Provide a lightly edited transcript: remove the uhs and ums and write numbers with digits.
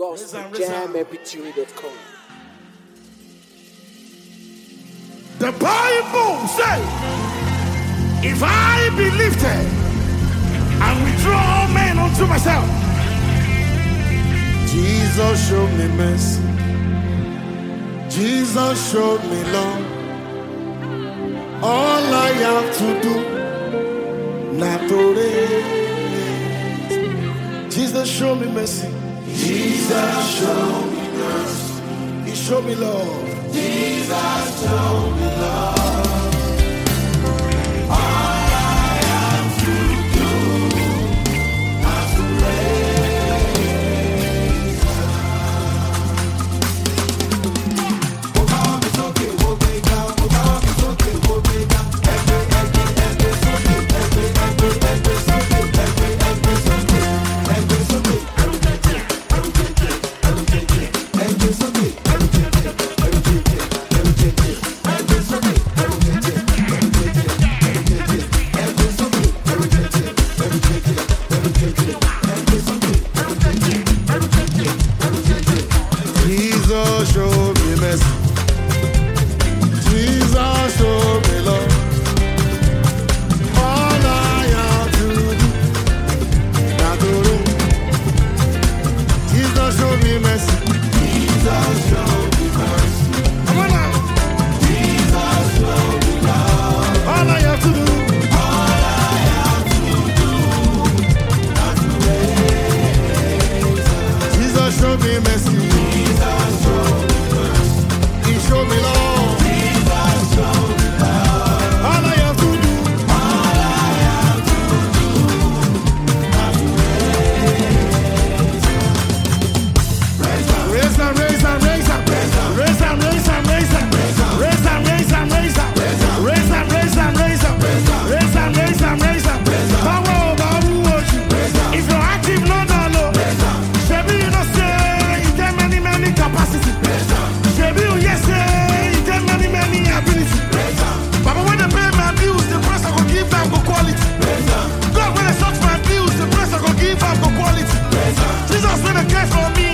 gospeljammp3.com. The Bible says, if I be lifted and withdraw men unto myself, Jesus showed me mercy. Jesus showed me love. All I have to do, not to raise. Jesus showed me mercy. Jesus showed me mercy. He showed me love. Jesus showed me love. Jesus showed me mercy. Jesus showed me love. All I have to do, not to do. Jesus showed me mercy. Jesus showed me mercy. Come on now. Jesus showed me love. All I have to do. All I have to do, not to wait. Jesus showed me mercy. Show me love. Jesus, show me love. All I have to do. All I have to do. Not to raise up. Raise up, raise up, raise up. Raise up, raise up, raise up. Raise up, raise up, raise up. Raise up, raise up, raise up. Raise up, raise up, raise up. Power over who was you. If you're active, no, no, no. Shebi, you know, say, you get many, many capacity. Shebi, yes, ability. Baba, when they pay my bills, the price I go give them go quality. God, when they search my bills, the price I go give them go quality. Jesus, when they care for me,